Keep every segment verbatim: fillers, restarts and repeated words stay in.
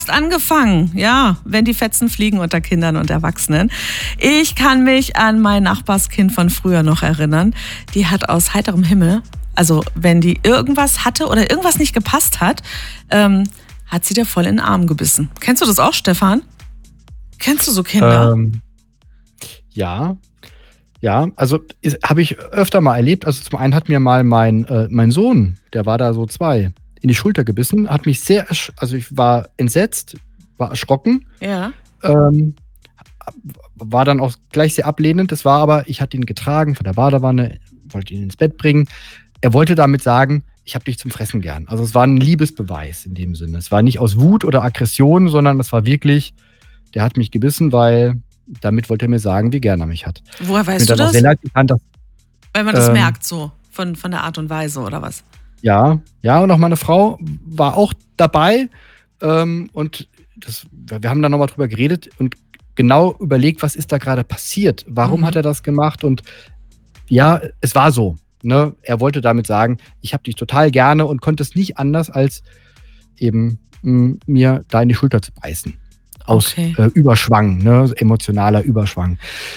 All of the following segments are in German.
Angefangen, ja, wenn die Fetzen fliegen unter Kindern und Erwachsenen. Ich kann mich an mein Nachbarskind von früher noch erinnern. Die hat aus heiterem Himmel, also wenn die irgendwas hatte oder irgendwas nicht gepasst hat, ähm, hat sie dir voll in den Arm gebissen. Kennst du das auch, Stefan? Kennst du so Kinder? Ähm, ja, ja, also habe ich öfter mal erlebt. Also zum einen hat mir mal mein, äh, mein Sohn, der war da so zwei, in die Schulter gebissen, hat mich sehr, ersch- also ich war entsetzt, war erschrocken, Ja. ähm, war dann auch gleich sehr ablehnend. Das war aber, ich hatte ihn getragen von der Badewanne, wollte ihn ins Bett bringen. Er wollte damit sagen, ich habe dich zum Fressen gern. Also es war ein Liebesbeweis in dem Sinne. Es war nicht aus Wut oder Aggression, sondern es war wirklich, der hat mich gebissen, weil damit wollte er mir sagen, wie gern er mich hat. Woher weißt Mir du dann auch das? sehr leid getan, dass, Weil man das ähm, merkt so, von, von der Art und Weise oder was? ja, ja, und auch meine Frau war auch dabei. Ähm, und das, wir haben da nochmal drüber geredet und genau überlegt, was ist da gerade passiert? Warum Mhm. hat er das gemacht? Und ja, es war so. Ne? Er wollte damit sagen, ich habe dich total gerne und konnte es nicht anders, als eben mh, mir da in die Schulter zu beißen. Aus Okay. äh, Überschwang, ne? Emotionaler Überschwang.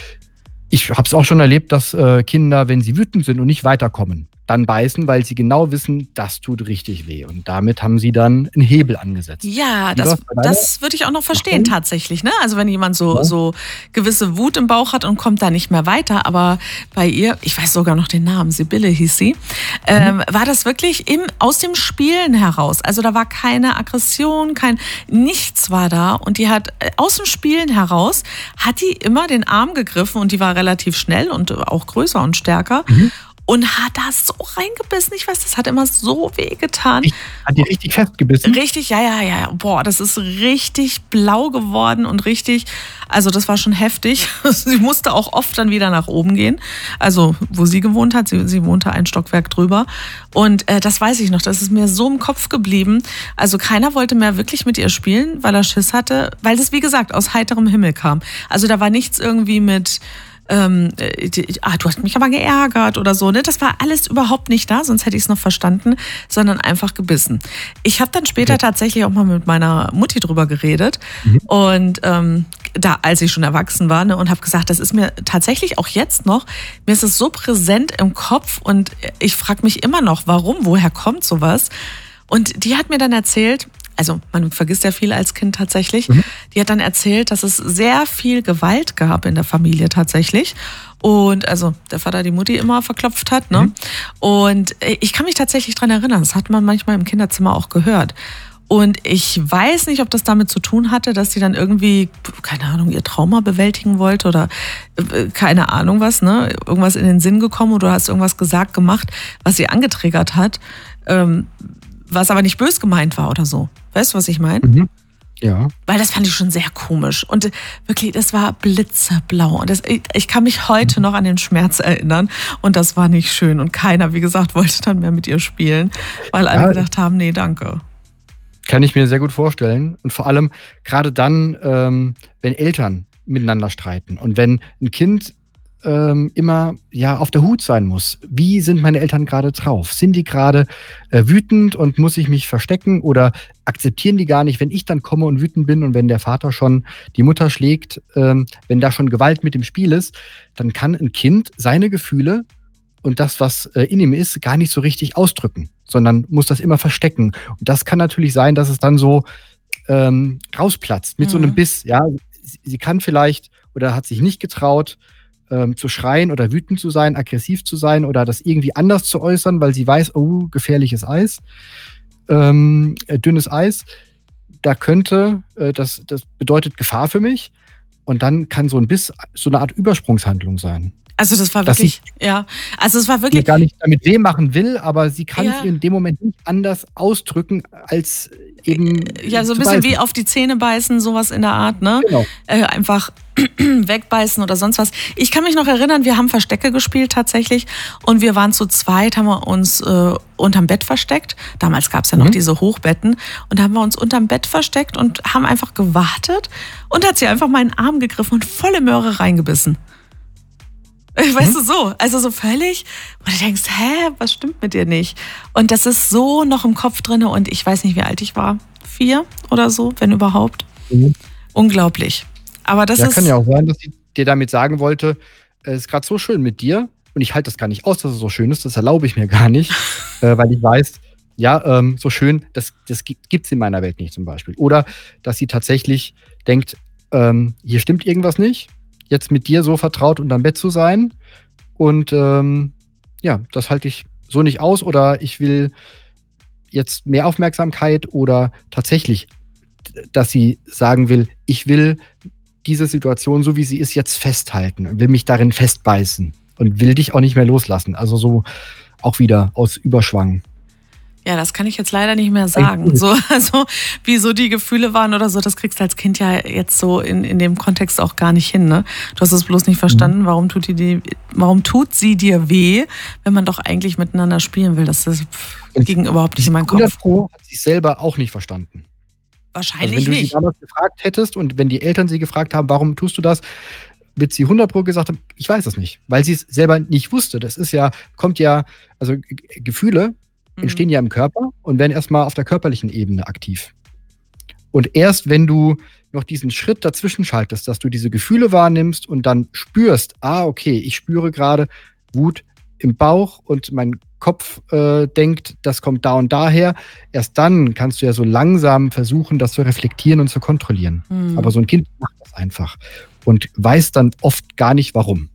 Ich habe es auch schon erlebt, dass äh, Kinder, wenn sie wütend sind und nicht weiterkommen, dann beißen, weil sie genau wissen, das tut richtig weh. Und damit haben sie dann einen Hebel angesetzt. Ja, Wie das, war's bei deiner das würde ich auch noch verstehen Nachbarin? tatsächlich. Ne? Also wenn jemand so, Ja. so gewisse Wut im Bauch hat und kommt da nicht mehr weiter. Aber bei ihr, ich weiß sogar noch den Namen, Sibylle hieß sie, ähm, war das wirklich im, aus dem Spielen heraus. Also da war keine Aggression, kein nichts war da. Und die hat äh, aus dem Spielen heraus, hat die immer den Arm gegriffen und die war relativ schnell und auch größer und stärker. Mhm. Und hat da so reingebissen. Ich weiß, das hat immer so weh getan. Ich, hat die richtig festgebissen? Richtig, ja, ja, ja. Boah, das ist richtig blau geworden und richtig, also das war schon heftig. Sie musste auch oft dann wieder nach oben gehen. Also, wo sie gewohnt hat, sie, sie wohnte ein Stockwerk drüber. Und äh, das weiß ich noch, das ist mir so im Kopf geblieben. Also keiner wollte mehr wirklich mit ihr spielen, weil er Schiss hatte, weil das, wie gesagt, aus heiterem Himmel kam. Also da war nichts irgendwie mit... Ähm, die, ah, du hast mich aber geärgert oder so, ne? Das war alles überhaupt nicht da, sonst hätte ich es noch verstanden, sondern einfach gebissen. Ich habe dann später Okay. tatsächlich auch mal mit meiner Mutti drüber geredet Mhm. und ähm, da, als ich schon erwachsen war, ne, und habe gesagt, das ist mir tatsächlich auch jetzt noch, mir ist es so präsent im Kopf und ich frage mich immer noch, warum, woher kommt sowas? Und die hat mir dann erzählt, also man vergisst ja viel als Kind tatsächlich, Mhm. die hat dann erzählt, dass es sehr viel Gewalt gab in der Familie tatsächlich. Und also der Vater die Mutti immer verklopft hat, ne? Mhm. Und ich kann mich tatsächlich dran erinnern, das hat man manchmal im Kinderzimmer auch gehört. Und ich weiß nicht, ob das damit zu tun hatte, dass sie dann irgendwie, keine Ahnung, ihr Trauma bewältigen wollte oder äh, keine Ahnung was, ne? Irgendwas in den Sinn gekommen oder du hast irgendwas gesagt, gemacht, was sie angetriggert hat, ähm, was aber nicht bös gemeint war oder so. Weißt du, was ich meine? Mhm. Ja. Weil das fand ich schon sehr komisch. Und wirklich, das war blitzeblau. Und das, ich, ich kann mich heute noch an den Schmerz erinnern. Und das war nicht schön. Und keiner, wie gesagt, wollte dann mehr mit ihr spielen, weil alle Ja. gedacht haben, nee, danke. Kann ich mir sehr gut vorstellen. Und vor allem gerade dann, ähm, wenn Eltern miteinander streiten und wenn ein Kind ähm, immer ja auf der Hut sein muss. Wie sind meine Eltern gerade drauf? Sind die gerade äh, wütend und muss ich mich verstecken oder akzeptieren die gar nicht, wenn ich dann komme und wütend bin und wenn der Vater schon die Mutter schlägt, ähm, wenn da schon Gewalt mit im Spiel ist, dann kann ein Kind seine Gefühle und das, was äh, in ihm ist, gar nicht so richtig ausdrücken, sondern muss das immer verstecken. Und das kann natürlich sein, dass es dann so ähm, rausplatzt mit Mhm. so einem Biss. Ja, sie, sie kann vielleicht oder hat sich nicht getraut, ähm, zu schreien oder wütend zu sein, aggressiv zu sein oder das irgendwie anders zu äußern, weil sie weiß, oh, gefährliches Eis, ähm, äh, dünnes Eis. Da könnte, äh, das, das bedeutet Gefahr für mich. Und dann kann so ein Biss so eine Art Übersprungshandlung sein. Also das war Dass wirklich, ja, also es war Die wirklich, gar nicht damit weh machen will, aber sie kann Ja. es in dem Moment nicht anders ausdrücken, als eben ja, so ein zu bisschen beißen. wie auf die Zähne beißen, sowas in der Art, ne? Genau. Äh, einfach wegbeißen oder sonst was. Ich kann mich noch erinnern, wir haben Verstecke gespielt tatsächlich und wir waren zu zweit, haben wir uns äh, unterm Bett versteckt. Damals gab es ja noch Mhm. diese Hochbetten und da haben wir uns unterm Bett versteckt und haben einfach gewartet und hat sie einfach meinen Arm gegriffen und volle Möhre reingebissen. Weißt du, so, also so völlig, wo du denkst, hä, was stimmt mit dir nicht? Und das ist so noch im Kopf drinne und ich weiß nicht, wie alt ich war. vier oder so, wenn überhaupt. Mhm. Unglaublich. Aber das ja, ist... kann ja auch sein, dass sie dir damit sagen wollte, es ist gerade so schön mit dir und ich halte das gar nicht aus, dass es so schön ist, das erlaube ich mir gar nicht, äh, weil ich weiß, ja, ähm, so schön, das, das gibt es in meiner Welt nicht zum Beispiel. Oder dass sie tatsächlich denkt, ähm, hier stimmt irgendwas nicht, jetzt mit dir so vertraut unterm Bett zu sein und ähm, ja, das halte ich so nicht aus oder ich will jetzt mehr Aufmerksamkeit oder tatsächlich, dass sie sagen will, ich will diese Situation, so wie sie ist, jetzt festhalten und will mich darin festbeißen und will dich auch nicht mehr loslassen. Also so auch wieder aus Überschwang. Ja, das kann ich jetzt leider nicht mehr sagen. So, also wie so die Gefühle waren oder so, das kriegst du als Kind ja jetzt so in, in dem Kontext auch gar nicht hin. Ne? Du hast es bloß nicht verstanden, warum tut, die, die, warum tut sie dir weh, wenn man doch eigentlich miteinander spielen will. Das, das ging überhaupt nicht in meinen Kopf. hundert Pro hat sie selber auch nicht verstanden. Wahrscheinlich also wenn du nicht. sie damals gefragt hättest und wenn die Eltern sie gefragt haben, warum tust du das, wird sie hundert Pro gesagt haben, ich weiß es nicht, weil sie es selber nicht wusste. Das ist ja, kommt ja, also G- Gefühle entstehen ja im Körper und werden erstmal auf der körperlichen Ebene aktiv. Und erst wenn du noch diesen Schritt dazwischen schaltest, dass du diese Gefühle wahrnimmst und dann spürst, ah, okay, ich spüre gerade Wut im Bauch und mein Kopf äh, denkt, das kommt da und daher, erst dann kannst du ja so langsam versuchen, das zu reflektieren und zu kontrollieren. Mhm. Aber so ein Kind macht das einfach und weiß dann oft gar nicht, warum.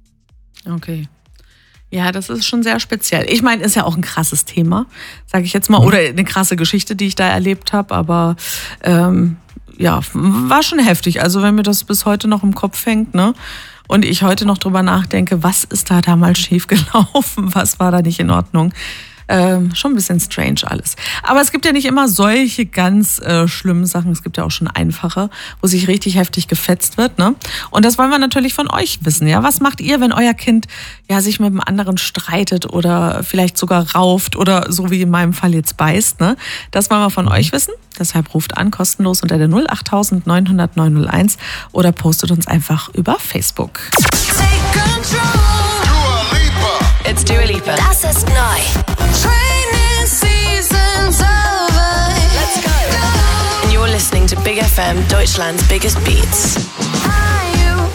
Okay. Ja, das ist schon sehr speziell. Ich meine, ist ja auch ein krasses Thema, sage ich jetzt mal, oder eine krasse Geschichte, die ich da erlebt habe, aber ähm, ja, war schon heftig. Also wenn mir das bis heute noch im Kopf hängt, ne, und ich heute noch drüber nachdenke, was ist da damals schiefgelaufen, was war da nicht in Ordnung, Ähm, schon ein bisschen strange alles. Aber es gibt ja nicht immer solche ganz äh, schlimmen Sachen. Es gibt ja auch schon einfache, wo sich richtig heftig gefetzt wird, ne? Und das wollen wir natürlich von euch wissen, ja? Was macht ihr, wenn euer Kind ja sich mit einem anderen streitet oder vielleicht sogar rauft oder so wie in meinem Fall jetzt beißt, ne? Das wollen wir von euch wissen. Deshalb ruft an, kostenlos unter der null acht neun null null neun null eins oder postet uns einfach über Facebook. Take control. Dua Lipa. It's Dua Lipa. Das ist neu. Training season's over. Let's go. go. And you're listening to Big F M, Deutschland's biggest beats. Are you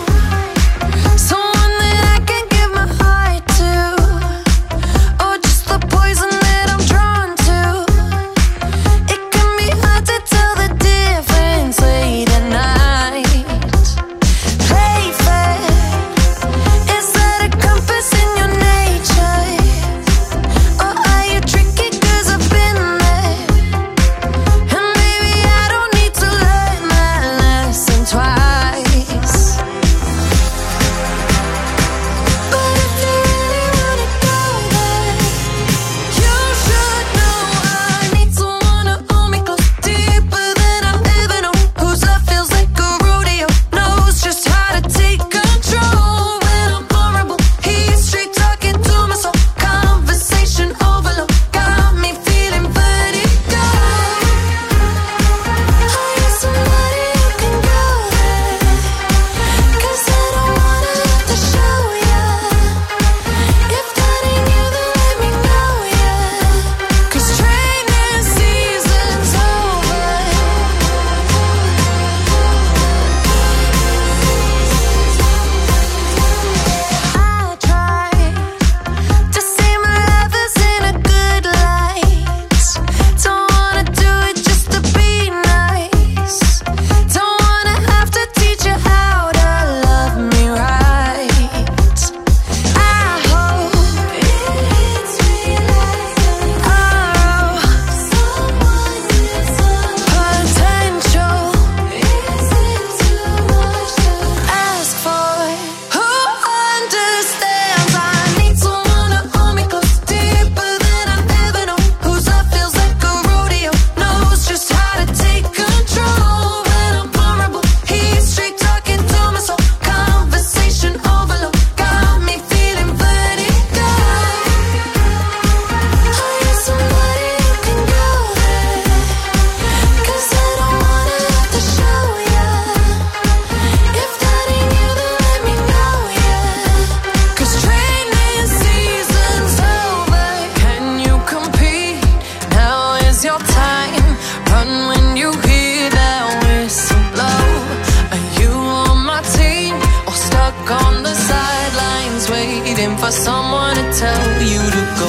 someone that I can give my heart to? Or just the poison that I'm drawn to? It can be hard to tell the difference late at night. Play fair. Is that a compass in your nature? Or are you tricky 'cause I've been there? And maybe I don't need to learn my lesson twice. someone to tell you to go.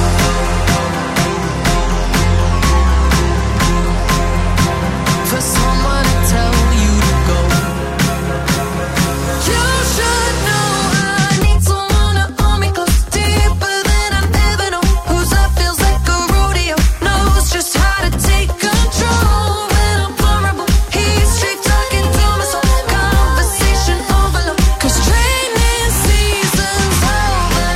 For someone to tell you to go. You should know I need someone to hold me close, deeper than I ever know. Whose love feels like a rodeo, knows just how to take control when I'm vulnerable. He's straight talking to my soul, conversation overload. Cause training season's over.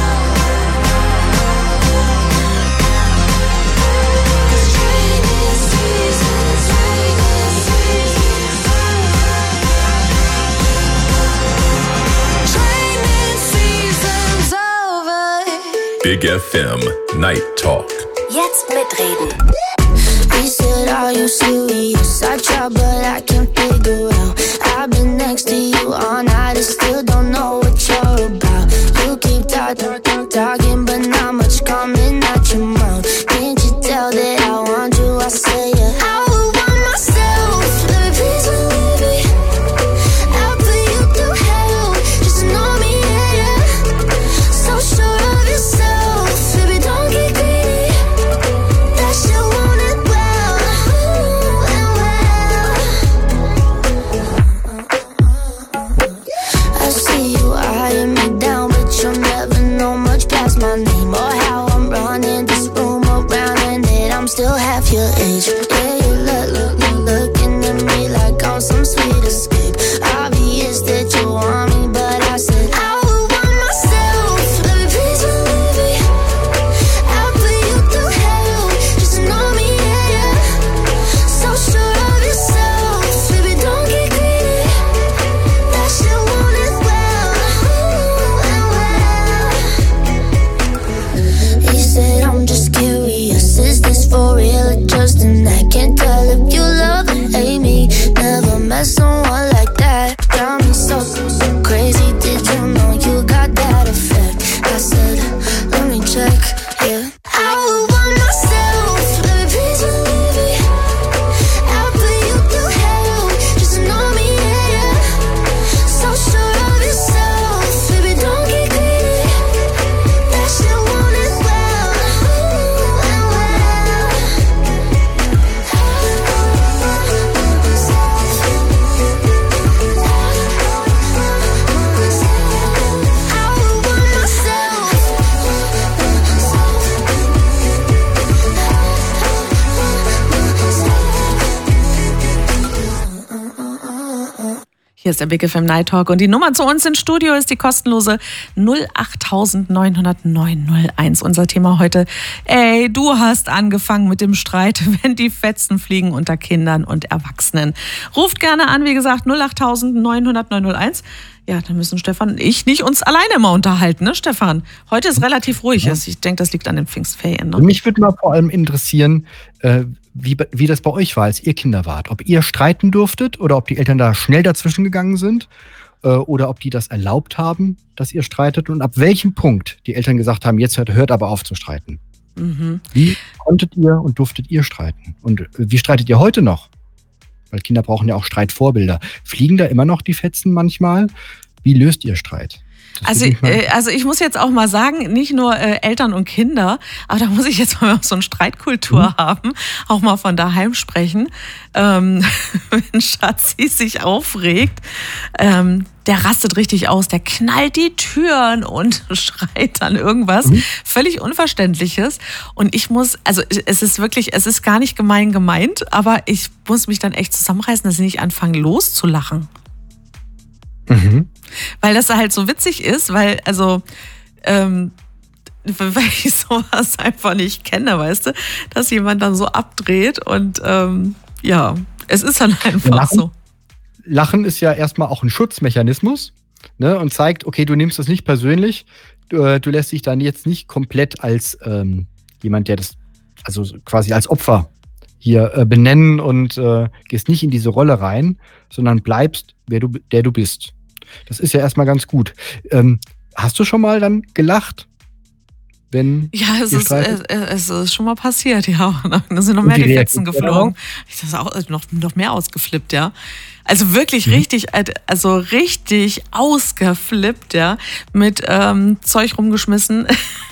Cause training season's training season's Training season's over. Big F M Night Talk. Jetzt mitreden. He said, are you serious? I try but I can't figure out. I've been next to you all night and still don't know what you're about. You keep talking, talking but not much coming out your mouth. Can't you tell that I want you? I say yeah. I would want myself. Let me please believe me. I'll put you through hell. Just know me, yeah, yeah. So sure of yourself. Baby, don't get greedy. That shit want it well, and well. I see you eyeing me down, but you'll never know much past my name or how I'm running this room around, and that I'm still half your age. Yeah, you look, look, look, looking at me like I'm some sweet escape. Obvious that you want me, but I said I would want myself. Let me please believe me. I'll put you through hell. Just know me, yeah, yeah. So sure of yourself. Baby, don't get greedy. That shit want it well, and well. He said, I'm just curious. Is this for real or just an act? Can't tell if you love or hate me. Never met someone like that. Got me so, so crazy. Did you know you got that effect? I said, let me check, yeah. I would want myself. Let me please believe me. I'll put you through hell. Just know me, yeah, yeah. So sure of yourself. Baby, don't get greedy. That shit want it well, and well. I would want myself. Hier ist der Big F M Night Talk und die Nummer zu uns ins Studio ist die kostenlose null acht neun null null neun null eins. Unser Thema heute, ey, du hast angefangen mit dem Streit, wenn die Fetzen fliegen unter Kindern und Erwachsenen. Ruft gerne an, wie gesagt, null acht neun null null neun null eins. Ja, dann müssen Stefan und ich nicht uns alleine immer unterhalten, ne, Stefan? Heute ist relativ ruhig. Ja. Ich denke, das liegt an den Pfingstferien. Ne? Mich würde mal vor allem interessieren, äh, wie, wie das bei euch war, als ihr Kinder wart. Ob ihr streiten durftet oder ob die Eltern da schnell dazwischen gegangen sind äh, oder ob die das erlaubt haben, dass ihr streitet und ab welchem Punkt die Eltern gesagt haben, jetzt hört, hört aber auf zu streiten. Mhm. Wie konntet ihr und durftet ihr streiten? Und äh, wie streitet ihr heute noch? Weil Kinder brauchen ja auch Streitvorbilder. Fliegen da immer noch die Fetzen manchmal? Wie löst ihr Streit? Also, äh, also ich muss jetzt auch mal sagen, nicht nur äh, Eltern und Kinder, aber da muss ich jetzt mal so eine Streitkultur mhm. haben, auch mal von daheim sprechen. Ähm, wenn Schatzi sich aufregt, ähm, der rastet richtig aus, der knallt die Türen und schreit dann irgendwas mhm. völlig Unverständliches. Und ich muss, also es ist wirklich, es ist gar nicht gemein gemeint, aber ich muss mich dann echt zusammenreißen, dass ich nicht anfange loszulachen. Mhm. Weil das halt so witzig ist, weil, also, ähm, weil ich sowas einfach nicht kenne, weißt du, dass jemand dann so abdreht und ähm, ja, es ist dann einfach Lachen, so. Lachen ist ja erstmal auch ein Schutzmechanismus, ne, und zeigt, okay, du nimmst das nicht persönlich, du, du lässt dich dann jetzt nicht komplett als ähm, jemand, der das, also quasi als Opfer hier äh, benennen und äh, gehst nicht in diese Rolle rein, sondern bleibst, wer du, der du bist. Das ist ja erstmal ganz gut. Ähm, hast du schon mal dann gelacht? Wenn ja, es ist, äh, es ist schon mal passiert, ja. Da sind noch mehr die Fetzen geflogen. Ich das auch noch, noch mehr ausgeflippt, ja. Also wirklich Mhm. richtig, also richtig ausgeflippt, ja, mit ähm, Zeug rumgeschmissen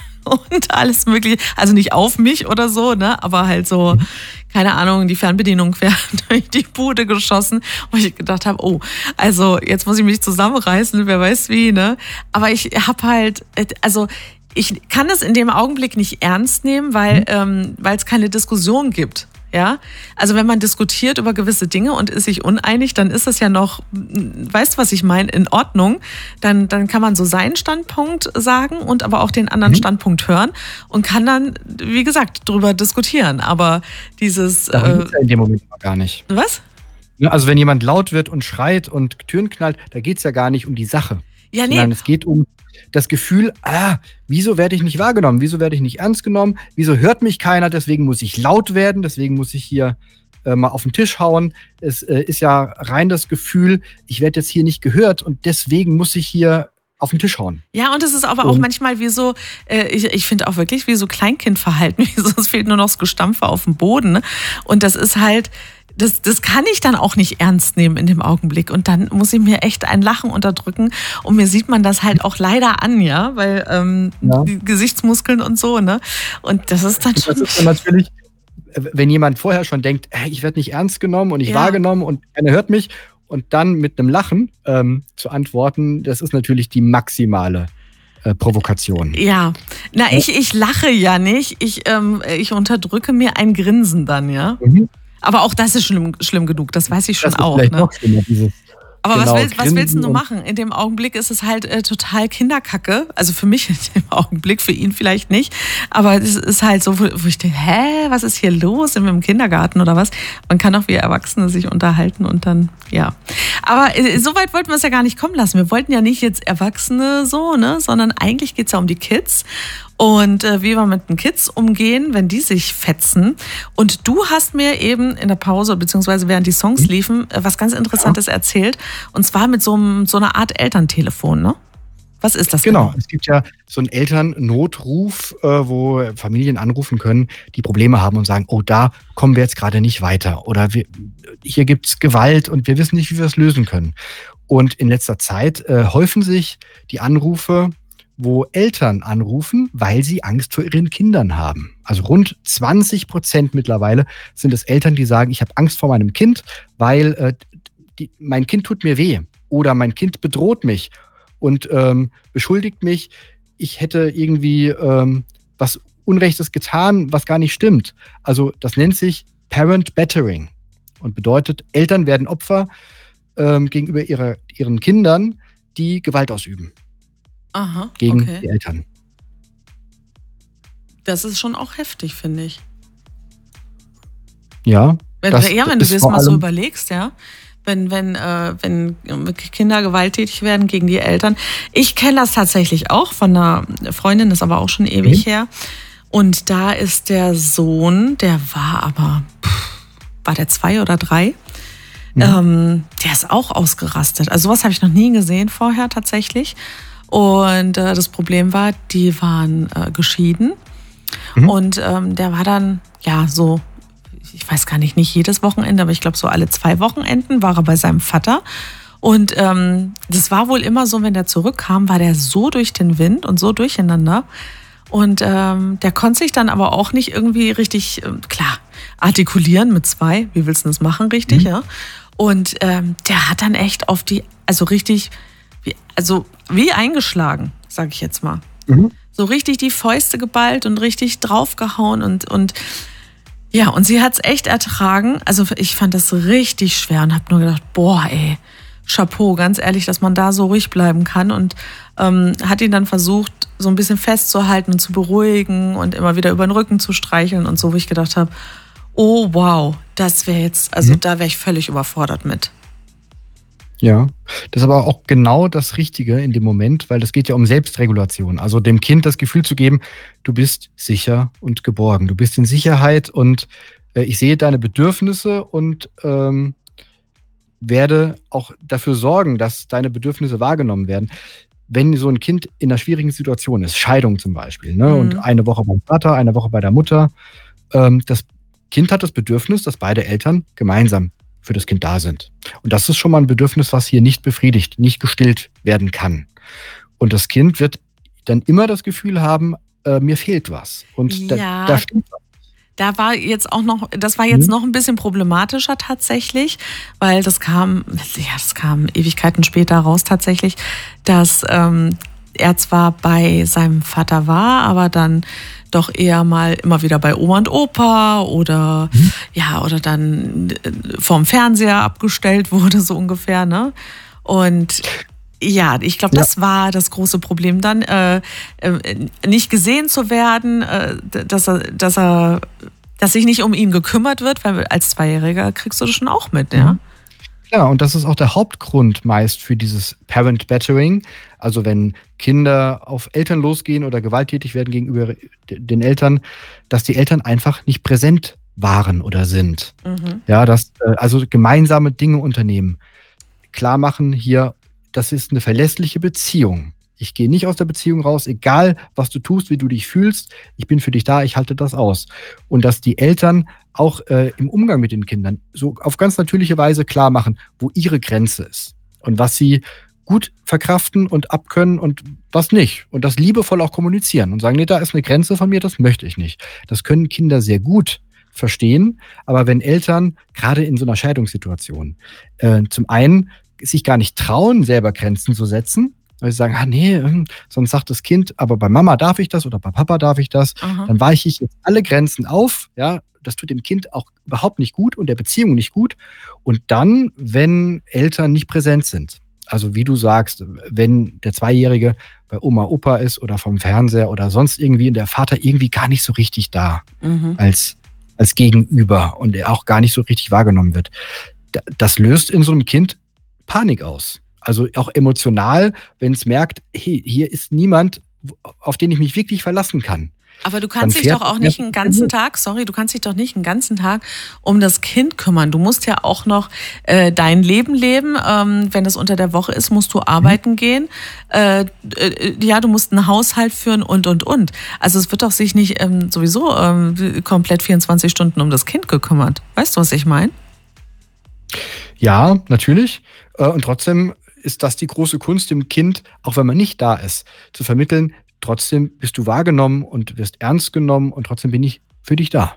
und alles mögliche. Also nicht auf mich oder so, ne, aber halt so, keine Ahnung, die Fernbedienung quer durch die Bude geschossen, wo ich gedacht habe, oh, also jetzt muss ich mich zusammenreißen, wer weiß wie, ne. Aber ich habe halt, also ich kann das in dem Augenblick nicht ernst nehmen, weil ähm, weil es keine Diskussion gibt. Ja, also wenn man diskutiert über gewisse Dinge und ist sich uneinig, dann ist das ja noch, weißt du, was ich meine, in Ordnung. Dann, dann kann man so seinen Standpunkt sagen und aber auch den anderen Mhm. Standpunkt hören und kann dann, wie gesagt, drüber diskutieren. Aber dieses, Darum äh, geht's ja in dem Moment noch gar nicht. was? Ne, Also wenn jemand laut wird und schreit und Türen knallt, da geht es ja gar nicht um die Sache. Ja, nee. Sondern es geht um das Gefühl, ah, wieso werde ich nicht wahrgenommen? Wieso werde ich nicht ernst genommen? Wieso hört mich keiner? Deswegen muss ich laut werden, deswegen muss ich hier äh, mal auf den Tisch hauen. Es äh, ist ja rein das Gefühl, ich werde jetzt hier nicht gehört und deswegen muss ich hier auf den Tisch hauen. Ja, und es ist aber auch Und- manchmal wie so, äh, ich, ich finde auch wirklich wie so Kleinkindverhalten, wie so, es fehlt nur noch das Gestampfe auf dem Boden. Ne? Und das ist halt, das, das kann ich dann auch nicht ernst nehmen in dem Augenblick. Und dann muss ich mir echt ein Lachen unterdrücken. Und mir sieht man das halt auch leider an, ja, weil ähm, Ja. die Gesichtsmuskeln und so, ne? Und das ist dann Und schon. das ist dann natürlich, äh, wenn jemand vorher schon denkt, äh, ich werde nicht ernst genommen und nicht Ja. wahrgenommen und keiner hört mich und dann mit einem Lachen ähm, zu antworten, das ist natürlich die maximale äh, Provokation. Ja, na, ich, ich lache ja nicht. Ich, ähm, ich unterdrücke mir ein Grinsen dann, ja. Mhm. Aber auch das ist schlimm, schlimm genug, das weiß ich schon Das ist auch. vielleicht Ne? noch schlimmer, dieses Aber genau, was, willst, was willst Grinsen du und- machen? In dem Augenblick ist es halt äh, total Kinderkacke. Also für mich in dem Augenblick, für ihn vielleicht nicht. Aber es ist halt so, wo, wo ich denke, hä, was ist hier los? Sind wir im Kindergarten oder was? Man kann auch wie Erwachsene sich unterhalten und dann, ja. Aber äh, so weit wollten wir es ja gar nicht kommen lassen. Wir wollten ja nicht jetzt Erwachsene so, ne? Sondern eigentlich geht es ja um die Kids. Und äh, wie wir mit den Kids umgehen, wenn die sich fetzen. Und du hast mir eben in der Pause, beziehungsweise während die Songs liefen, äh, was ganz Interessantes erzählt. Und zwar mit so, einem, so einer Art Elterntelefon, ne? Was ist das Genau, es gibt ja so einen Elternnotruf, äh, wo Familien anrufen können, die Probleme haben und sagen, oh, da kommen wir jetzt gerade nicht weiter. Oder wir, hier gibt es Gewalt und wir wissen nicht, wie wir es lösen können. Und in letzter Zeit äh, häufen sich die Anrufe, wo Eltern anrufen, weil sie Angst vor ihren Kindern haben. Also rund zwanzig Prozent mittlerweile sind es Eltern, die sagen, ich habe Angst vor meinem Kind, weil äh, die, mein Kind tut mir weh oder mein Kind bedroht mich und ähm, beschuldigt mich, ich hätte irgendwie ähm, was Unrechtes getan, was gar nicht stimmt. Also das nennt sich Parent Battering und bedeutet, Eltern werden Opfer ähm, gegenüber ihrer, ihren Kindern, die Gewalt ausüben Aha, gegen okay. die Eltern. Das ist schon auch heftig, finde ich. Ja, Wenn, das ja, wenn du ist dir das vor mal so allem- überlegst, ja. Wenn, wenn, äh, wenn Kinder gewalttätig werden gegen die Eltern. Ich kenne das tatsächlich auch von einer Freundin, ist aber auch schon ewig Mhm. her. Und da ist der Sohn, der war aber, pff, war der zwei oder drei? Mhm. Ähm, der ist auch ausgerastet. Also sowas habe ich noch nie gesehen vorher tatsächlich. Und äh, das Problem war, die waren äh, geschieden. Mhm. Und ähm, der war dann, ja, so, ich weiß gar nicht, nicht jedes Wochenende, aber ich glaube so alle zwei Wochenenden war er bei seinem Vater. Und ähm, das war wohl immer so, wenn der zurückkam, war der so durch den Wind und so durcheinander. Und ähm, der konnte sich dann aber auch nicht irgendwie richtig, ähm, klar, artikulieren mit zwei. Wie willst du das machen, richtig, Mhm. ja? Und ähm, der hat dann echt auf die, also richtig, wie, also wie eingeschlagen, sag ich jetzt mal. Mhm. So richtig die Fäuste geballt und richtig draufgehauen und, und ja, und sie hat's echt ertragen. Also ich fand das richtig schwer und hab nur gedacht, boah, ey, Chapeau, ganz ehrlich, dass man da so ruhig bleiben kann. Und ähm, hat ihn dann versucht, so ein bisschen festzuhalten und zu beruhigen und immer wieder über den Rücken zu streicheln und so, wo ich gedacht habe, oh wow, das wäre jetzt, also Mhm. da wäre ich völlig überfordert mit. Ja, das ist aber auch genau das Richtige in dem Moment, weil es geht ja um Selbstregulation. Also dem Kind das Gefühl zu geben, du bist sicher und geborgen. Du bist in Sicherheit und äh, ich sehe deine Bedürfnisse und ähm, werde auch dafür sorgen, dass deine Bedürfnisse wahrgenommen werden. Wenn so ein Kind in einer schwierigen Situation ist, Scheidung zum Beispiel, ne, Mhm. und eine Woche beim Vater, eine Woche bei der Mutter, ähm, das Kind hat das Bedürfnis, dass beide Eltern gemeinsam für das Kind da sind. Und das ist schon mal ein Bedürfnis, was hier nicht befriedigt, nicht gestillt werden kann. Und das Kind wird dann immer das Gefühl haben, äh, mir fehlt was. Und da, Ja. da stimmt was. Da war jetzt auch noch, das war jetzt Mhm. noch ein bisschen problematischer tatsächlich, weil das kam, ja, das kam Ewigkeiten später raus tatsächlich, dass ähm, er zwar bei seinem Vater war, aber dann doch eher mal immer wieder bei Oma und Opa oder Mhm. ja, oder dann äh, vorm Fernseher abgestellt wurde, so ungefähr, ne? Und ja, ich glaube, Ja. das war das große Problem dann, äh, äh, nicht gesehen zu werden, äh, dass er, dass er, dass sich nicht um ihn gekümmert wird, weil als Zweijähriger kriegst du das schon auch mit, ja? Mhm. Ja, und das ist auch der Hauptgrund meist für dieses Parent Battering. Also wenn Kinder auf Eltern losgehen oder gewalttätig werden gegenüber den Eltern, dass die Eltern einfach nicht präsent waren oder sind. Mhm. Ja, dass äh, also gemeinsame Dinge unternehmen. Klar machen hier, das ist eine verlässliche Beziehung. Ich gehe nicht aus der Beziehung raus, egal was du tust, wie du dich fühlst. Ich bin für dich da, ich halte das aus. Und dass die Eltern auch äh, im Umgang mit den Kindern so auf ganz natürliche Weise klar machen, wo ihre Grenze ist und was sie gut verkraften und abkönnen und was nicht. Und das liebevoll auch kommunizieren und sagen, nee, da ist eine Grenze von mir, das möchte ich nicht. Das können Kinder sehr gut verstehen. Aber wenn Eltern, gerade in so einer Scheidungssituation, äh, zum einen sich gar nicht trauen, selber Grenzen zu setzen, weil sie sagen, ah nee, hm, sonst sagt das Kind, aber bei Mama darf ich das oder bei Papa darf ich das, Aha. dann weiche ich jetzt alle Grenzen auf, ja, das tut dem Kind auch überhaupt nicht gut und der Beziehung nicht gut. Und dann, wenn Eltern nicht präsent sind, also wie du sagst, wenn der Zweijährige bei Oma, Opa ist oder vom Fernseher oder sonst irgendwie und der Vater irgendwie gar nicht so richtig da Mhm. als, als Gegenüber und er auch gar nicht so richtig wahrgenommen wird, da- das löst in so einem Kind Panik aus. Also auch emotional, wenn es merkt, hey, hier ist niemand, auf den ich mich wirklich verlassen kann. Aber du kannst Dann dich fährt doch auch das nicht Kind einen ganzen los. Tag, sorry, du kannst dich doch nicht einen ganzen Tag um das Kind kümmern. Du musst ja auch noch äh, dein Leben leben. Ähm, wenn das unter der Woche ist, musst du arbeiten gehen. Äh, äh, ja, du musst einen Haushalt führen und, und, und. Also es wird doch sich nicht ähm, sowieso ähm, komplett vierundzwanzig Stunden um das Kind gekümmert. Weißt du, was ich meine? Ja, natürlich. Äh, Und trotzdem ist das die große Kunst, dem Kind, auch wenn man nicht da ist, zu vermitteln, trotzdem bist du wahrgenommen und wirst ernst genommen und trotzdem bin ich für dich da.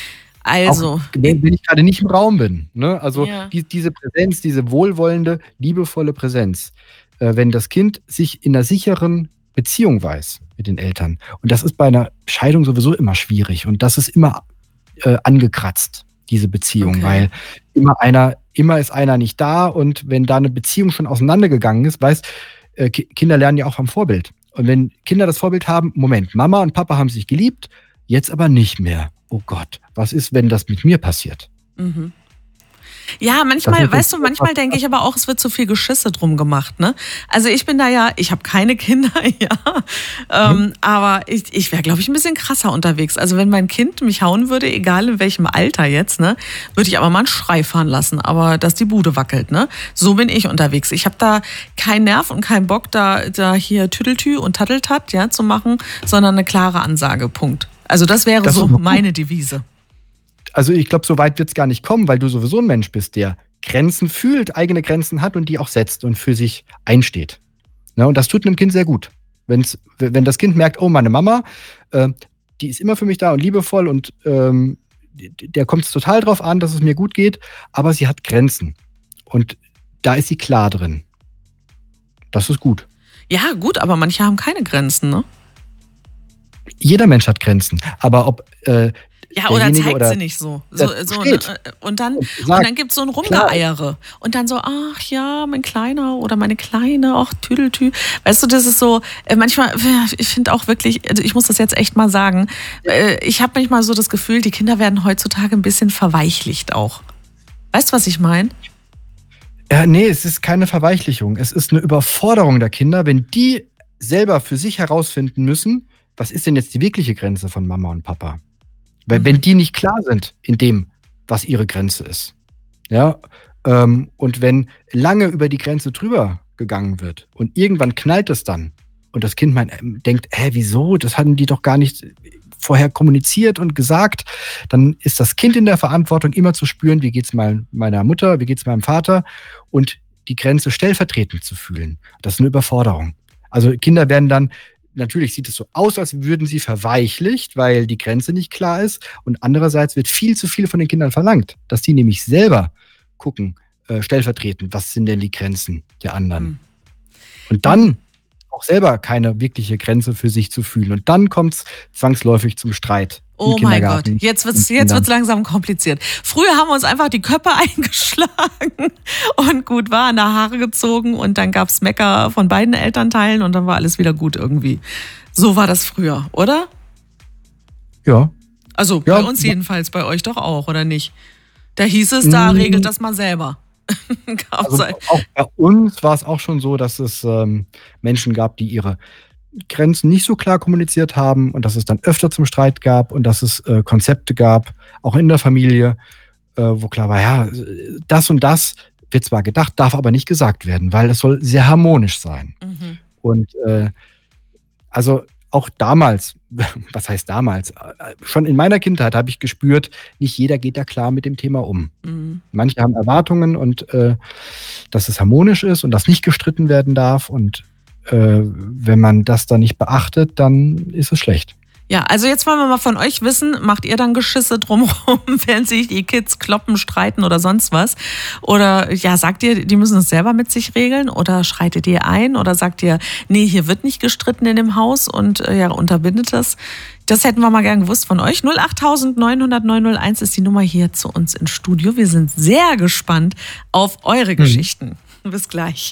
Also, Auch wenn wenn ich gerade nicht im Raum bin. Ne? Also Ja. die, diese Präsenz, diese wohlwollende, liebevolle Präsenz, äh, wenn das Kind sich in einer sicheren Beziehung weiß mit den Eltern. Und das ist bei einer Scheidung sowieso immer schwierig und das ist immer äh, angekratzt, diese Beziehung, Okay. weil immer einer, immer ist einer nicht da und wenn da eine Beziehung schon auseinandergegangen ist, weißt, äh, Ki- Kinder lernen ja auch am Vorbild. Und wenn Kinder das Vorbild haben, Moment, Mama und Papa haben sich geliebt, jetzt aber nicht mehr. Oh Gott, was ist, wenn das mit mir passiert? Mhm. Ja, manchmal, Das ist weißt du, das- manchmal denke ich aber auch, es wird zu viel Geschisse drum gemacht, ne? Also ich bin da ja, ich habe keine Kinder, ja, ähm, aber ich, ich wäre, glaube ich, ein bisschen krasser unterwegs. Also wenn mein Kind mich hauen würde, egal in welchem Alter jetzt, ne, würde ich aber mal einen Schrei fahren lassen, aber dass die Bude wackelt, ne? So bin ich unterwegs. Ich habe da keinen Nerv und keinen Bock, da, da hier Tüdeltü und Tatteltat, ja, zu machen, sondern eine klare Ansage, Punkt. Also das wäre Das so ist gut. meine Devise. Also ich glaube, so weit wird es gar nicht kommen, weil du sowieso ein Mensch bist, der Grenzen fühlt, eigene Grenzen hat und die auch setzt und für sich einsteht. Ne, und das tut einem Kind sehr gut. Wenn's, wenn das Kind merkt, oh, meine Mama, äh, die ist immer für mich da und liebevoll und ähm, der kommt es total drauf an, dass es mir gut geht, aber sie hat Grenzen. Und da ist sie klar drin. Das ist gut. Ja, gut, aber manche haben keine Grenzen, ne? Jeder Mensch hat Grenzen. Aber ob äh, Ja, oder derjenige zeigt oder sie nicht so. so, der so steht ne? Und dann, und und sagt, dann gibt es so ein Rumgeeiere. Und dann so, ach ja, mein Kleiner oder meine Kleine, ach Tüdeltü. Weißt du, das ist so, äh, manchmal, ich finde auch wirklich, also ich muss das jetzt echt mal sagen, äh, ich habe manchmal so das Gefühl, die Kinder werden heutzutage ein bisschen verweichlicht auch. Weißt du, was ich meine? Ja, nee, es ist keine Verweichlichung. Es ist eine Überforderung der Kinder, wenn die selber für sich herausfinden müssen, was ist denn jetzt die wirkliche Grenze von Mama und Papa? Weil Mhm. wenn die nicht klar sind in dem, was ihre Grenze ist, ja, ähm, und wenn lange über die Grenze drüber gegangen wird und irgendwann knallt es dann und das Kind meint, ähm, denkt, hä, wieso? Das hatten die doch gar nicht, vorher kommuniziert und gesagt, dann ist das Kind in der Verantwortung, immer zu spüren, wie geht's mal meiner Mutter, wie geht's meinem Vater und die Grenze stellvertretend zu fühlen. Das ist eine Überforderung. Also Kinder werden dann, natürlich sieht es so aus, als würden sie verweichlicht, weil die Grenze nicht klar ist. Und andererseits wird viel zu viel von den Kindern verlangt, dass die nämlich selber gucken, äh, stellvertretend, was sind denn die Grenzen der anderen. Mhm. Und dann auch selber keine wirkliche Grenze für sich zu fühlen. Und dann kommt es zwangsläufig zum Streit. Oh mein Gott, jetzt wird's, jetzt wird's langsam kompliziert. Früher haben wir uns einfach die Köpfe eingeschlagen und gut war, an der Haare gezogen und dann gab's Mecker von beiden Elternteilen und dann war alles wieder gut irgendwie. So war das früher, oder? Ja. Also bei ja, uns jedenfalls, bei euch doch auch, oder nicht? Da hieß es, da regelt das mal selber. Also auch bei uns war es auch schon so, dass es ähm, Menschen gab, die ihre Grenzen nicht so klar kommuniziert haben und dass es dann öfter zum Streit gab und dass es äh, Konzepte gab, auch in der Familie, äh, wo klar war, ja, das und das wird zwar gedacht, darf aber nicht gesagt werden, weil es soll sehr harmonisch sein. Mhm. Und äh, also auch damals, was heißt damals, schon in meiner Kindheit habe ich gespürt, nicht jeder geht da klar mit dem Thema um. Mhm. Manche haben Erwartungen und äh, dass es harmonisch ist und dass nicht gestritten werden darf und äh, wenn man das dann nicht beachtet, dann ist es schlecht. Ja, also jetzt wollen wir mal von euch wissen, macht ihr dann Geschisse drumherum, wenn sich die Kids kloppen, streiten oder sonst was? Oder ja, sagt ihr, die müssen es selber mit sich regeln? Oder schreitet ihr ein? Oder sagt ihr, nee, hier wird nicht gestritten in dem Haus und äh, ja, unterbindet das? Das hätten wir mal gern gewusst von euch. null acht neun null null neun null eins ist die Nummer hier zu uns ins Studio. Wir sind sehr gespannt auf eure mhm. Geschichten. Bis gleich.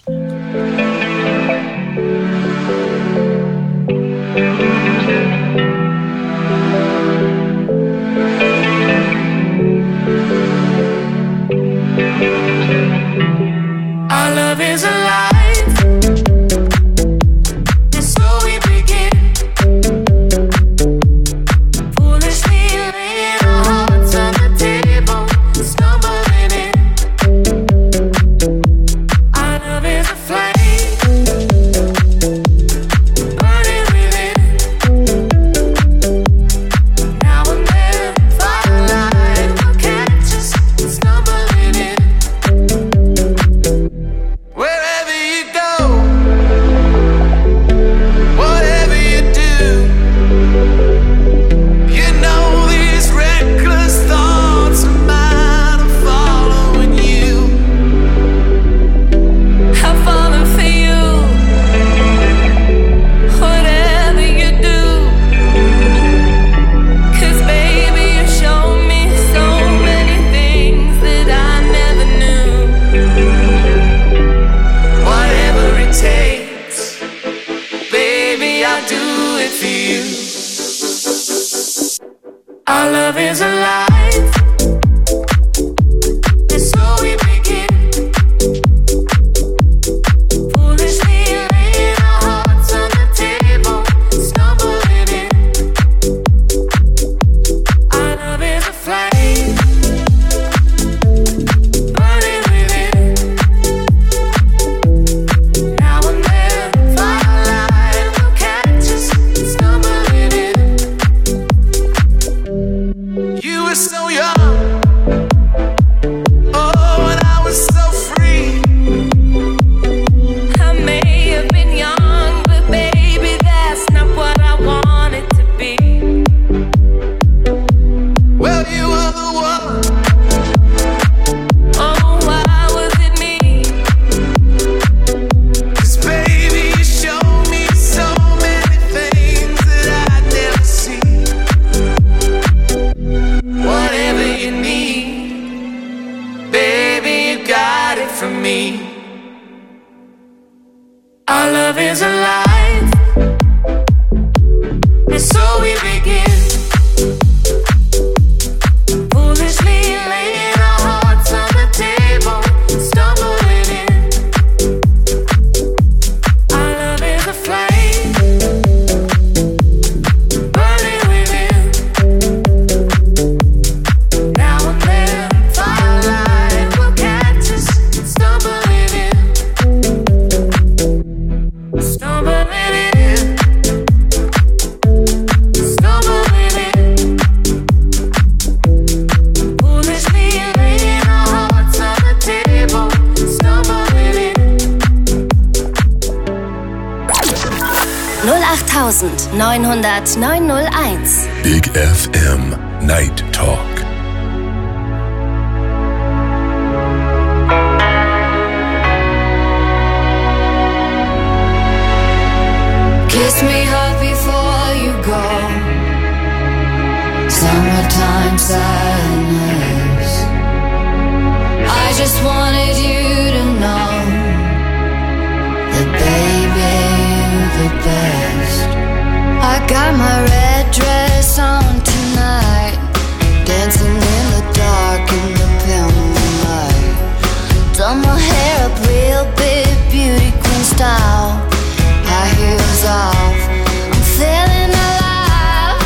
Our love is alive. And so we begin. Foolishly laying our hearts on the table, stumbling in. Our love is a flame, burning within. Now and then, firelight will catch us stumbling in. Wherever you go, whatever you do, you know these reckless thoughts of mine are following you. I've fallen for you, whatever you do. 'Cause baby, you show me so many things that I never knew. Whatever it takes, baby, I'll do it for you. Our love is alive, and so we begin. Foolishly laying our hearts on the table, stumbling in. Our love is a flame, burning within. Now and then, firelight will catch us stumbling in. You were so young, oh, and I was so free. I may have been young, but baby, that's not what I wanted to be. Well, you were the one. Oh, why was it me? 'Cause baby, you showed me so many things that I'd never seen. Whatever you need, baby, you got it from me. Our love is alive, and so we begin. Foolishly laying our hearts on the table, stumbling in. Our love is a flame, burning within. Now and then, firelight will catch us stumbling in. Stumbling in. Stumbling achttausend neunhundert neunhunderteins. Big F M Night Talk. Kiss me hard before you go. Summertime sadness. I just wanted you to know that baby, you're the best. I got my red dress on tonight, dancing in the dark in the pale moonlight. Done my hair up real big, beauty queen style. High heels off, I'm feeling alive.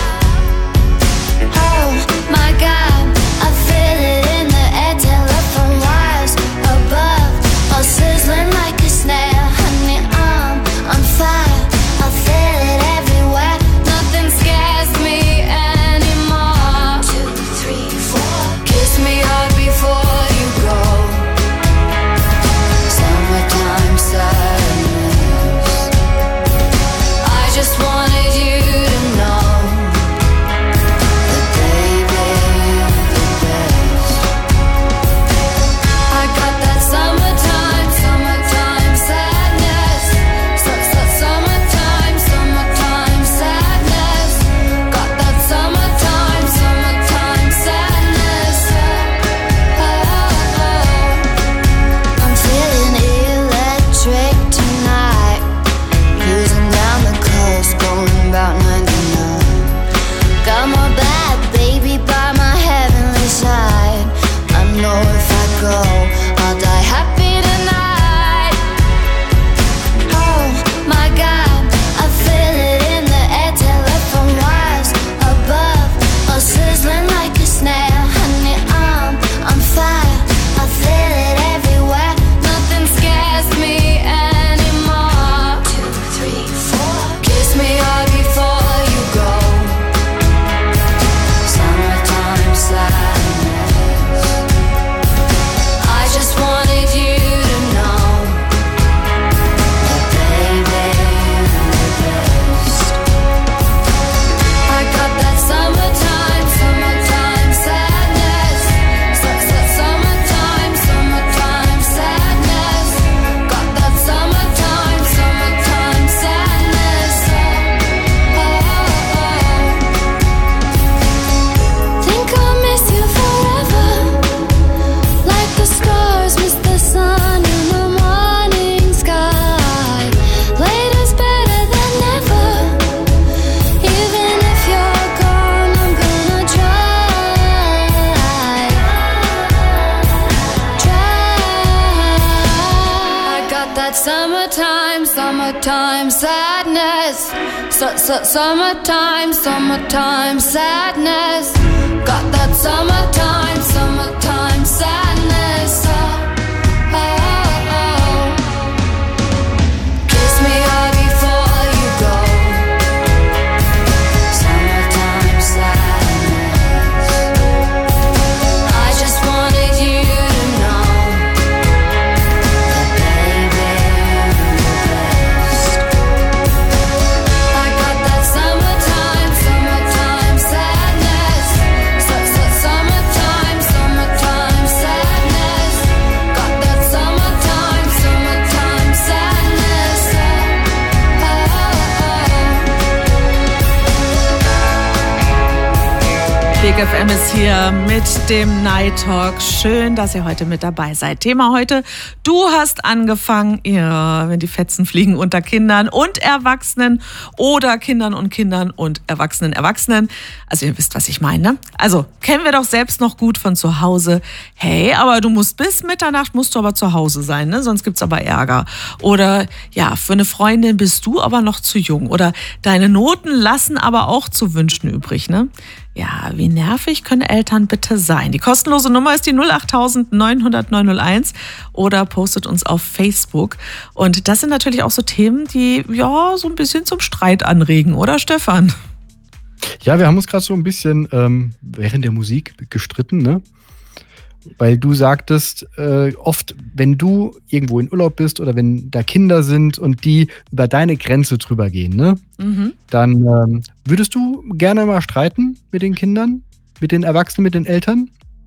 Oh my God, I feel it in the air, telephone wires above, all sizzling like a snail. Honey, I'm on fire, I feel it everywhere. Nothing scares me anymore. Two, three, four. Kiss me hard before you go. Summertime sadness. I just wanted you to know that baby, you're the best. I got that summertime, summertime sadness. Su- su- summertime, summertime sadness. Got that summertime, summertime sadness. Oh, oh, oh. I'm feeling electric tonight. Cruising down the coast, going about ninety-nine. Got my bad baby by my heavenly side. I know if I go, I'll die happy tonight. Oh my God, I feel it in the air, telephone wires above, all sizzling like a snail. Honey, I'm on fire, I feel it everywhere. Nothing scares me anymore. Two, three, four. Kiss me hard before you go. Summertime sadness. I just wanted you to know that baby, you're the best. I got that summertime, summertime sadness. Su- su- Summertime, summertime sadness. Got that summertime, summertime sadness. Oh, oh, oh. Think I'll miss you forever, like the stars miss the sun in the morning sky. Later's better than never. Even if you're gone, I'm gonna try. Try. I got that summertime, summertime sadness. Su- su- Summertime, summertime sadness. Got that summertime, summertime sadness. Oh, oh, oh. Kiss me hard before you go. Summertime sadness. I just wanted you to know that baby, you're the best. I got that summertime, summertime sadness. Su- su- Summertime, summertime sadness. Got that summertime, summertime sadness. Oh, oh, oh. Big F M ist hier mit dem Night Talk. Schön, dass ihr heute mit dabei seid. Thema heute, du hast angefangen, ja, wenn die Fetzen fliegen unter Kindern und Erwachsenen oder Kindern und Kindern und Erwachsenen, Erwachsenen. Also ihr wisst, was ich meine. Also kennen wir doch selbst noch gut von zu Hause. Hey, aber du musst bis Mitternacht musst du aber zu Hause sein, ne? Sonst gibt's aber Ärger. Oder ja, für eine Freundin bist du aber noch zu jung. Oder deine Noten lassen aber auch zu wünschen übrig, ne? Ja, wie nervig können Eltern bitte sein? Die kostenlose Nummer ist die null acht neun null null neun null eins oder postet uns auf Facebook. Und das sind natürlich auch so Themen, die ja so ein bisschen zum Streit anregen, oder Stefan? Ja, wir haben uns gerade so ein bisschen ähm, während der Musik gestritten, ne? Weil du sagtest, äh, oft, wenn du irgendwo in Urlaub bist oder wenn da Kinder sind und die über deine Grenze drüber gehen, ne? Mhm. Dann ähm, würdest du gerne mal streiten mit den Kindern, mit den Erwachsenen, mit den Eltern?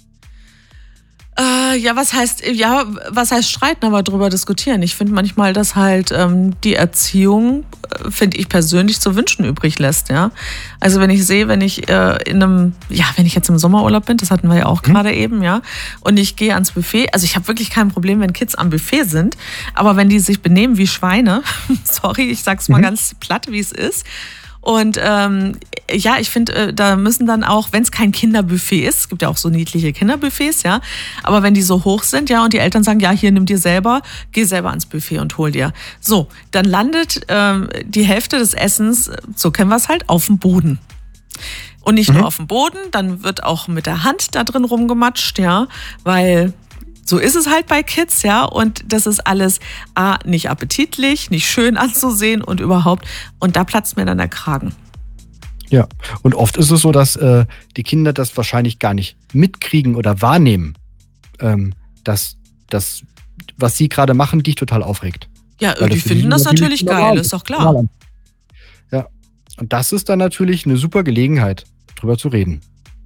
Äh, ja, was heißt, ja, was heißt streiten, aber drüber diskutieren. Ich finde manchmal, dass halt ähm, die Erziehung, äh, finde ich persönlich, zu wünschen übrig lässt, ja. Also wenn ich sehe, wenn ich äh, in einem, ja, wenn ich jetzt im Sommerurlaub bin, das hatten wir ja auch gerade mhm. eben, ja, und ich gehe ans Buffet, also ich habe wirklich kein Problem, wenn Kids am Buffet sind, aber wenn die sich benehmen wie Schweine, sorry, ich sag's mal mhm. ganz platt, wie es ist. Und ähm, ja, ich finde, äh, da müssen dann auch, wenn es kein Kinderbuffet ist, es gibt ja auch so niedliche Kinderbuffets, ja, aber wenn die so hoch sind, ja, und die Eltern sagen, ja, hier, nimm dir selber, geh selber ans Buffet und hol dir. So, dann landet ähm, die Hälfte des Essens, so kennen wir es halt, auf dem Boden. Und nicht mhm. nur auf dem Boden, dann wird auch mit der Hand da drin rumgematscht, ja, weil... So ist es halt bei Kids, ja, und das ist alles A, nicht appetitlich, nicht schön anzusehen und überhaupt, und da platzt mir dann der Kragen. Ja, und oft ist es so, dass äh, die Kinder das wahrscheinlich gar nicht mitkriegen oder wahrnehmen, ähm, dass das, was sie gerade machen, dich total aufregt. Ja, die finden das natürlich geil, ist doch klar. Ja, und das ist dann natürlich eine super Gelegenheit, drüber zu reden.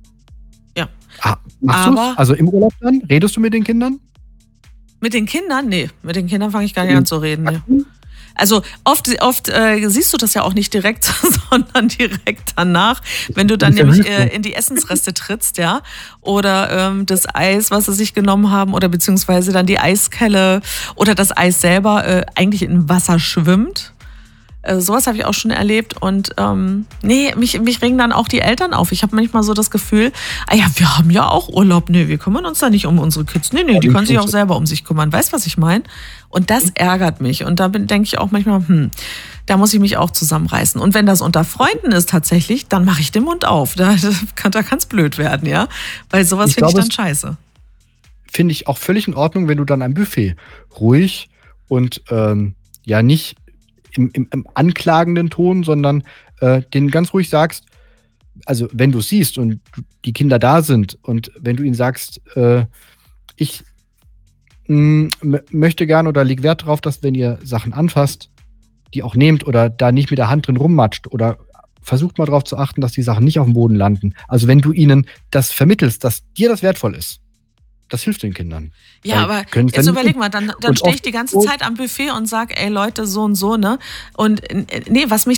Ja. Ah, machst du's? Also im Urlaub dann? Redest du mit den Kindern? Mit den Kindern? Nee, mit den Kindern fange ich gar nicht an zu reden. Nee. Also oft, oft äh, siehst du das ja auch nicht direkt, sondern direkt danach, wenn du dann nämlich äh, in die Essensreste trittst, ja, oder ähm, das Eis, was sie sich genommen haben, oder beziehungsweise dann die Eiskelle oder das Eis selber äh, eigentlich in Wasser schwimmt. Äh, sowas habe ich auch schon erlebt und ähm, nee, mich, mich regen dann auch die Eltern auf. Ich habe manchmal so das Gefühl, ah ja, wir haben ja auch Urlaub. Nee, wir kümmern uns da nicht um unsere Kids. Nee, nee, die können sich auch selber um sich kümmern. Weißt du, was ich meine? Und das ärgert mich. Und da denke ich auch manchmal, hm, da muss ich mich auch zusammenreißen. Und wenn das unter Freunden ist tatsächlich, dann mache ich den Mund auf. Da, da kann es blöd werden, ja? Weil sowas finde ich dann scheiße. Finde ich auch völlig in Ordnung, wenn du dann am Buffet ruhig und ähm, ja nicht Im, im, im anklagenden Ton, sondern äh, denen ganz ruhig sagst, also wenn du es siehst und die Kinder da sind und wenn du ihnen sagst, äh, ich mh, m- möchte gern oder leg Wert darauf, dass wenn ihr Sachen anfasst, die auch nehmt oder da nicht mit der Hand drin rummatscht oder versucht mal darauf zu achten, dass die Sachen nicht auf dem Boden landen. Also wenn du ihnen das vermittelst, dass dir das wertvoll ist, das hilft den Kindern. Ja, aber jetzt überleg mal, dann, dann stehe ich die ganze Zeit am Buffet und sag, ey Leute, so und so, ne? Und nee, was mich